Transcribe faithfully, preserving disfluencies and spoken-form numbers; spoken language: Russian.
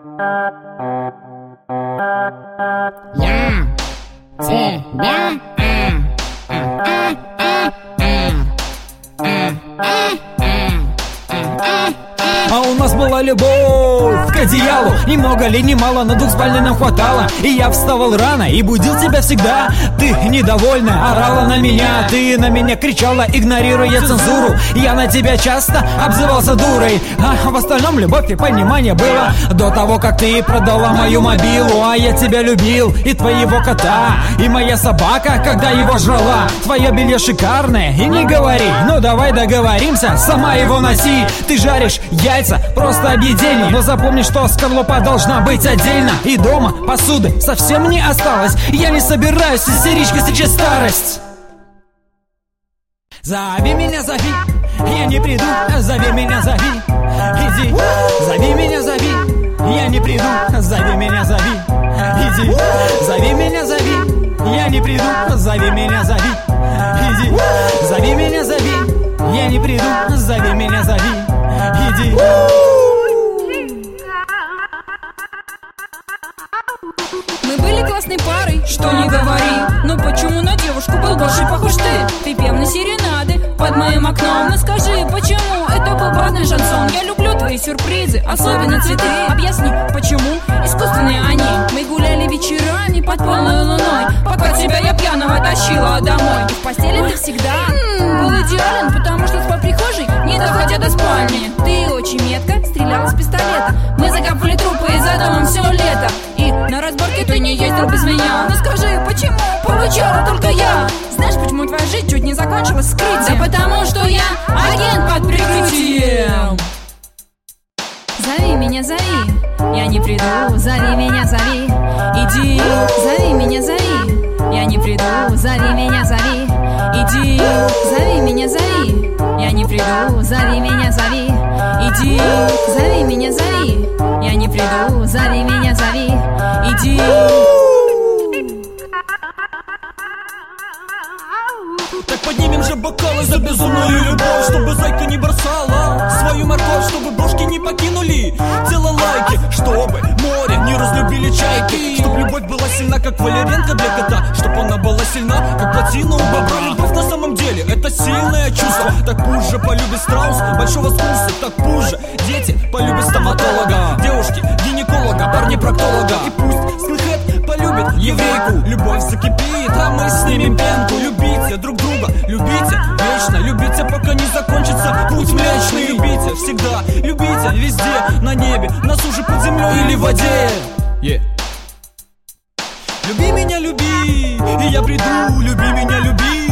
А у нас была любовь к одеялу. Ни много ли, ни мало, на двухспальной нам хватало. И я вставал рано и будил тебя всегда. Ты недовольна, орала на меня. Ты на меня кричала, игнорируя цензуру. Я на тебя часто обзывался дурой. А в остальном любовь и понимание было до того, как ты продала мою мобилу. А я тебя любил, и твоего кота, и моя собака, когда его жрала. Твое белье шикарное, и не говори. Ну давай договоримся, сама его носи. Ты жаришь яйца, просто объедение. Но запомни, что скорлупа должна быть отдельно. И дома посуды совсем не осталось. Я не собираюсь истеричкой встречать старость. Зови меня, зови, я не приду. Зови меня, зови, иди. Зови меня, зови, я не приду. Зови меня, зови, иди. Зови меня, зови, я не приду. Зови меня, зови, иди. Зови меня, зови, я не приду. Зови меня, зови, иди. Мы были классной парой, что не говори. Но почему на девушку был больше похож ты? Ты пел мне серенады под моим окном. Но скажи, почему это был праздный шансон? Я люблю твои сюрпризы, особенно цветы. Объясни, почему искусственные они? Мы гуляли вечерами под полной луной, пока тебя я пьяного тащила домой. И в постели ты всегда был идеален, потому что спал в прихожей, не доходя до спальни. Ты очень метко стрелял из пистолета. Мы закапывали трупы за домом все лето. И на разборке ты не ездил без меня. Но скажи, почему получала только я? Знаешь, почему твоя жизнь чуть не закончилась скрытием? Да потому что я агент под прикрытием. Зови меня, зови, я не приду. Зови меня, зови, иди. Зови меня, зови, я не приду. Зови меня, зови, иди. Зови меня, зови, я не приду. Зови меня, зови, иди. Зови меня, зови, я не приду. Зови меня, зови, иди. Так поднимем же бокалы за безумную любовь, чтобы зайка не бросала свою морковь, чтобы брошки не покинули тело лайки, чтобы море не разлюбили чайки, чтобы любовь была сильна, как валерьянка для кота, чтобы она была сильна, как плотина у бобра. Любовь на самом деле это сильное чувство. Так пусть же полюбит страус большого вкуса, так пусть же дети полюбят стоматолога, девушки гинеколога, парни проктолога. И пусть скинхед полюбит еврейку. Любовь закипит, а мы снимем пенку. Любите друг друга, любите вечно, любите, пока не закончится путь млечный. Любите всегда, любите везде, на небе, на суше, под землей или в воде. Yeah. Люби меня, люби, и я приду. Люби меня, люби,